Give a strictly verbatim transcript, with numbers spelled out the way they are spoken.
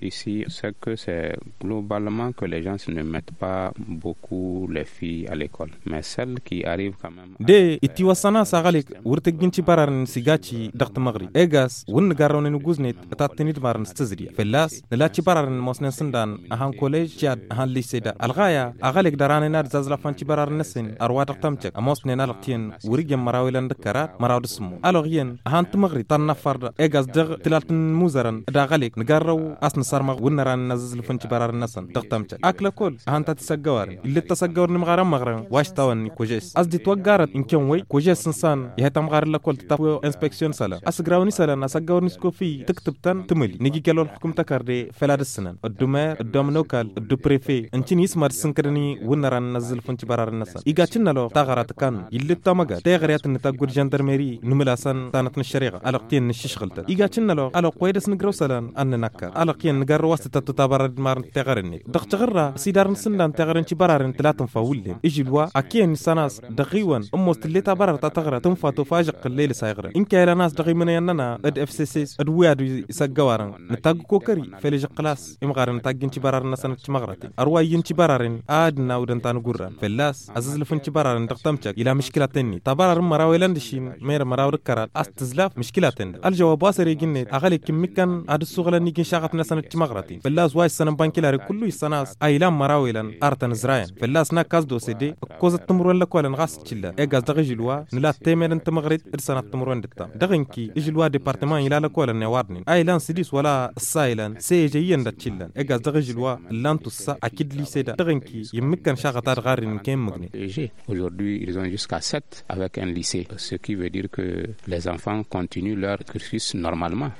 ici, c'est que c'est globalement que les gens ne mettent pas beaucoup les filles à l'école. Mais celles qui arrivent quand même... De iti wasana sagalik wurte ginci bararan sigaci dagt magri. Egas wun garawne nuguznit tatinit maran stazriya. Fellas nalaci bararan mosnen sindan ahan college jad ahan lycée da. Alghaya agalik darane nad zazla fanci bararan nasin arwa dagtamcek. Amosnen alqtien wurigem marawilan dakarat marawd smu. Alogien ahan tmagri tan nafarda. Egas dag tilaltin muzaran da galik ngarraw asna sarma wun naran nazl fanci bararan nasan dagtamcek. Akla kol ahan tatsagawar. Illi tasagawar nimgaram magran washtawan kojes. Asdi twagarat in كم وي كوجه سنسان يهتم غار لكل تطبو انسبكشن سلا اسغراوني سلا نسغاوني سكوفي تكتب تن تملي نيجي كلو الحكم تكردي فلاد السنن الدمار الدومنوكال الدو بريفي انتي يسمر سنكرني ونران نزل فنتي برار الناس يغاتشن لو تاغرات كان يلي تامغا تيغريات نتاغور جاندرميري نملاسان تانت الشريعه القتين نشش غلط يغاتشن لو على قويدس نغرو سلان ان نكا على قين نغر واسطه تتابر مار تيغرني دغ تغرا سيدار سندان تيغرن تي برارن تلاتن فاولين اجلوا اكين سناس دغيون اللي تبرر تغرى تنفى تفاجق الليل سايغرى إن كان ناس دغي من يننا اد اف سي سي اد وياد يسغوارن نتاغ كوكري فليج قلاس امغار نتاغ انت برار نسن تمغرتي ارواي انت برارن ادنا ودن تان غوران فلاس عزز لفنت برارن دقتمچك الى مشكله تني تبرر مراويلند شين مير مراور كرات استزلاف مشكله تن الجواب واسري جنيت اغلي كمكن اد السغله نيجي شاغت نسن تمغرتي فلاس واي سنن بانكلاري كله يسناس ايلام مراويلن ارتن زراين فلاس ناكاز دو سيدي كوز تمرون لكولن غاس تشلا اغاز دغجلوا نلا تيمن انت مغرد ارسنا تمرون دتا دغنكي اجلوا ديبارتمان الى لكولن نوارنين ايلان سيديس ولا سايلان سي جيين دتشلن اغاز دغجلوا لانتو سا اكيد لي سيدا دغنكي يمكن شاغتا غارين كين مغني aujourd'hui ils ont jusqu'à sept avec un lycée ce qui veut dire que les enfants continuent leur cursus normalement.